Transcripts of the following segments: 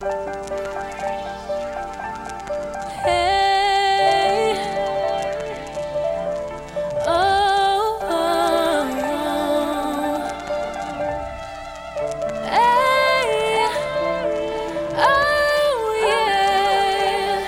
Hey, oh, hey, oh, yeah.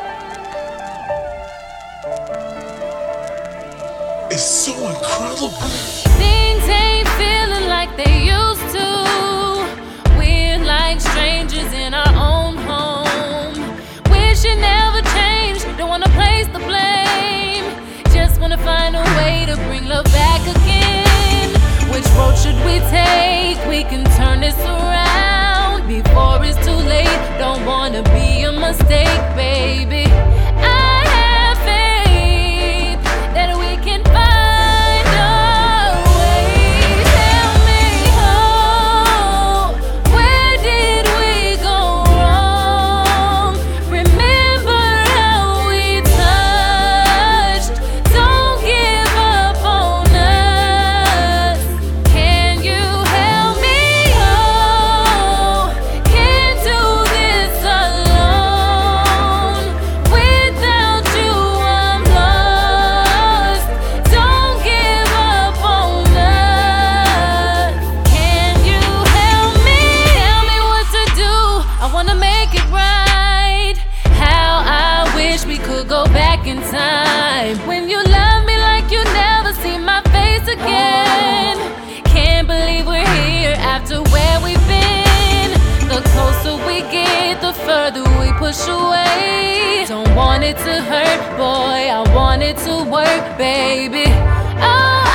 It's so incredible. Things ain't feeling like they used to. We're like strangers in our own home. Wish it never changed. Don't wanna place the blame. Just wanna find a way to bring love back again. Which road should we take? We can turn this around before it's too late. Don't wanna be a mistake, baby. I have faith that we can find a way. Tell me, oh, where did we go wrong? Remember how we touched. Don't give up on us. Can you help me? Oh, can't do this alone. Without you, I'm lost. Don't give up on us. Can you help me? Tell me what to do. I wanna make it right. How I wish we could go back in time. When you love me like you never see my face again. Can't believe we're here after where we've been. The closer we get, the further we push away. Don't want it to hurt, boy, I want it to work, baby. Oh,